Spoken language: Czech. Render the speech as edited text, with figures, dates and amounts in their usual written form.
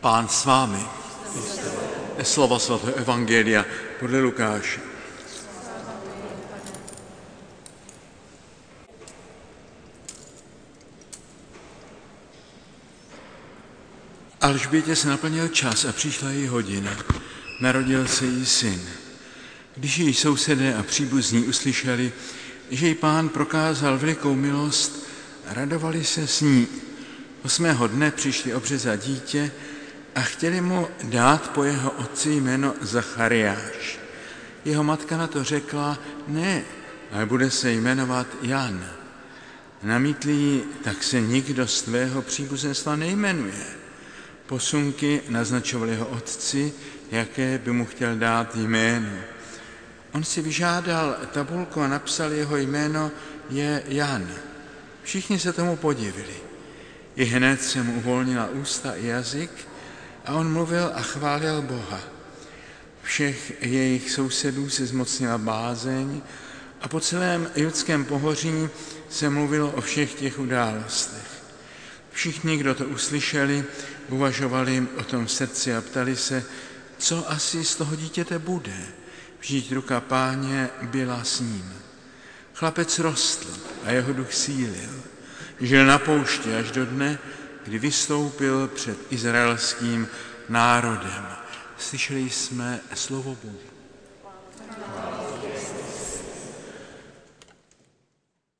Pán s vámi. Slova svatého evangelia podle Lukáše. Alžbětě se naplnil čas a přišla její hodina. Narodil se jí syn. Když její sousedé a příbuzní uslyšeli, že jí Pán prokázal velikou milost, radovali se s ní. 8. dne přišli obřezat dítě a chtěli mu dát po jeho otci jméno Zachariáš. Jeho matka na to řekla, ne, ale bude se jmenovat Jan. Namítli jí, tak se nikdo z tvého příbuzenstva nejmenuje. Posunky naznačovaly jeho otci, jaké by mu chtěl dát jméno. On si vyžádal tabulku a napsal, jeho jméno je Jan. Všichni se tomu podivili. I hned se mu uvolnila ústa i jazyk a on mluvil a chválil Boha. Všech jejich sousedů se zmocnila bázeň a po celém judském pohoří se mluvilo o všech těch událostech. Všichni, kdo to uslyšeli, uvažovali o tom v srdci a ptali se, co asi z toho dítěte bude. Vždyť ruka Páně byla s ním. Chlapec rostl a jeho duch sílil. Žil na poušti až do dne, kdy vystoupil před izraelským národem. Slyšeli jsme slovo Bohu.